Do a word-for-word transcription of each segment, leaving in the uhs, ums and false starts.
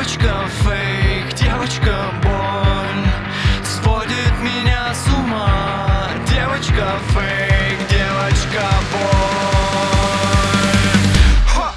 Девочка фейк, девочка боль сводит меня с ума. Девочка фейк, девочка боль. Ха!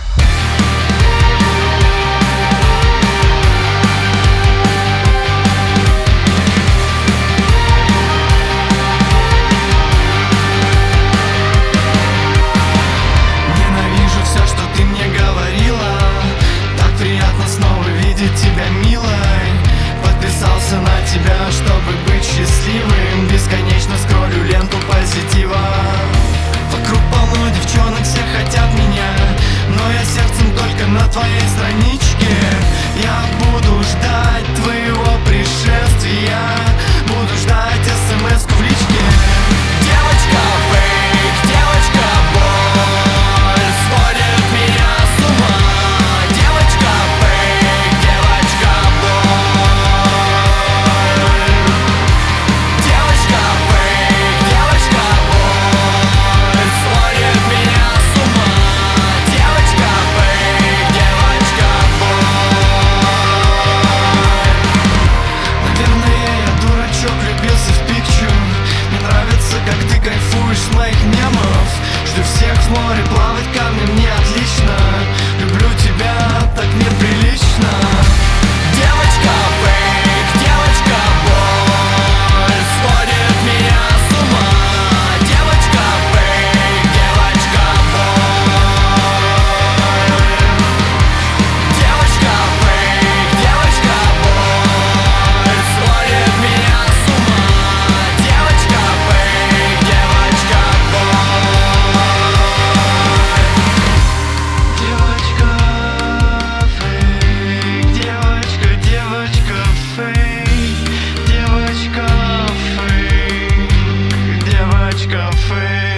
Ненавижу все, что ты мне говорила. Так приятно снова видеть тебя, милой. Подписался на тебя, чтобы быть счастливым. Бесконечно скроллю ленту позитива. Вокруг полно девчонок, все хотят меня, но я сердцем только на твоей страничке. Я буду ждать твоего пришествия, буду ждать смс-ку в личке. Девочка фейк, девочка боль сводит меня с ума. Девочка фейк, девочка боль. Девочка фейк, девочка боль сводит меня с ума. Девочка фейк, девочка боль. Наверное, я дурачок, влюбился в пикчу. Мне нравится, как ты кайфуешь с моих мемов. Жду всех в море, плавать камнем мне отлично. Люблю тебя, так неприлично. Девочка фейк, девочка боль сводит меня с ума. Девочка фейк, девочка боль. Девочка фейк, девочка боль сводит меня с ума. Девочка фейк, девочка боль. Девочка фейк, девочка фейк, девочка фейк, девочка фейк.